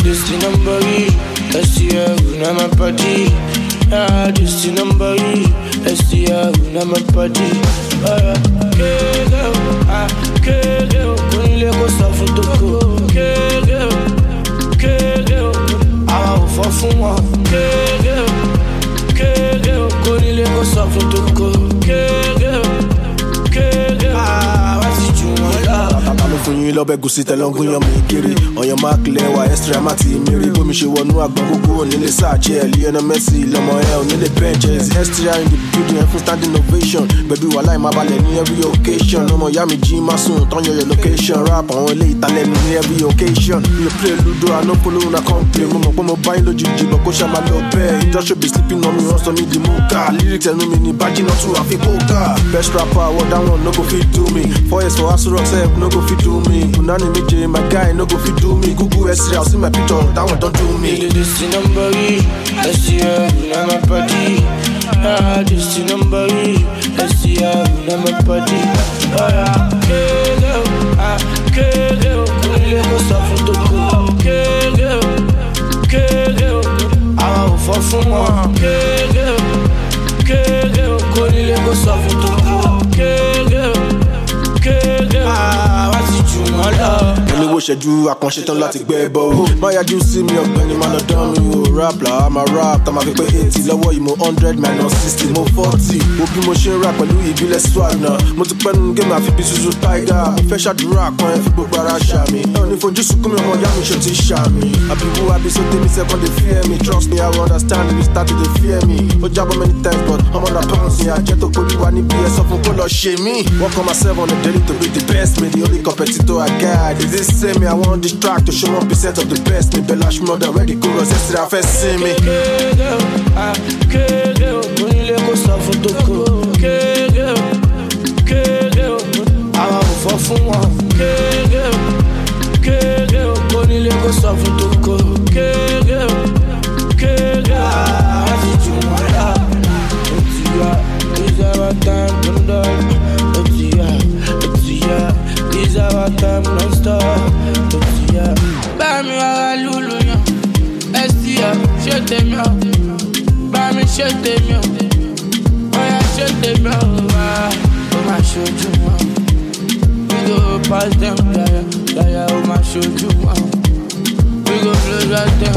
this the number E. STL, now my party. Ah, this the number E. STL, now my party. Girl, ah, girl, kunle ko safu toko. Girl, ah, o fofun wa. Girl, kunle ko safu toko. Girl, ah, what's it you want love? Fún yín lọ́bẹ̀ gùsì tẹ̀lọ́gún yan mi kiri ọ̀yàn máa kílẹ̀ wá extra má ti mìírí bómi ṣe wọnú àgbọn gbogbo onílé sáàjì ẹ̀ Lionel Messi lọ́mọ ẹ̀ onílé benches extra in the building ẹ̀ fún standing ovation gbẹ̀bí wà láì má balẹ̀ ní every occasion ọmọ ìyá mi jí má sùn tán yọ your location rap àwọn ilé ìtàlẹ́nu ní every occasion you play ludo I no follow una complain mo mọ̀ pé mo bá yín lójijì bọ̀ kó ṣàmà lọ bẹ́ẹ̀ just should be sleeping on me wọ́n sọ mí di múkà lyrics ẹnu mi ní bájí náà tún àfi kókà best rapper award that one no go fit do me 4 years for Aso Rock sef no go fit do me. Unani meje, my guy no go fit do me. Google S3, I'll see my picture, that one don't do me. This the number E, STL, now my party. Ah, this the number E, STL, now my party. Ah, girl, ah, girl, kunle ko safu toko. Girl, ah, o fofun wa. Girl, kunle ko safu toko. Girl, ah, what's it you want love? Olówó ṣẹ́jú àkànṣe tán láti gbẹ́ bọ́ o. Má yájú sí mi ọ̀gbẹ́ni má lọ dán mi o. Rap là á máa rap tá máa fi pé 80 lọ́wọ́ yìí mo 100 minus 60 mo 40. Wo bí mo ṣe ń rap pẹ̀lú ìbílẹ̀ swag náà. Mo ti pẹ́nu géèmù àfi bí Suzu Tiger. Mo fẹ́ ṣàdúrà kan ẹ fi gbogbo ara ṣàmì. Ẹ ò ní fojú sunkún mi ọmọ ìyá mi ṣe ti ṣàmì. Àbíwú àbísọ tèmi second dey fear me. Trust me I will understand if you start to dey fear me. Ó jábọ̀ many times but ọmọ náà pounds ni àjẹ́ tó kórìí wa níbi ẹ̀ sọ fún kó lọ ṣe mí. Work on myself on a daily to be the best me. The only competitor I got is this same me. I want this track to show 1% of the best me. Belash more than ready chorus. Yesterday I first see me. Girl, ah, girl, kunle ko safu toko. Girl, ah, o fofun wa. Girl, kunle ko safu toko. Girl, ah, what's it you want love? It's our time to die. It's our time non-stop. Bami wa lulu yan, STL, ṣe tèmi o. Bami ṣe tèmi o, oya ṣe tèmi o. O ma ṣojú wọn, we go pass them, yaya, o ma ṣojú wọn. We go close right them,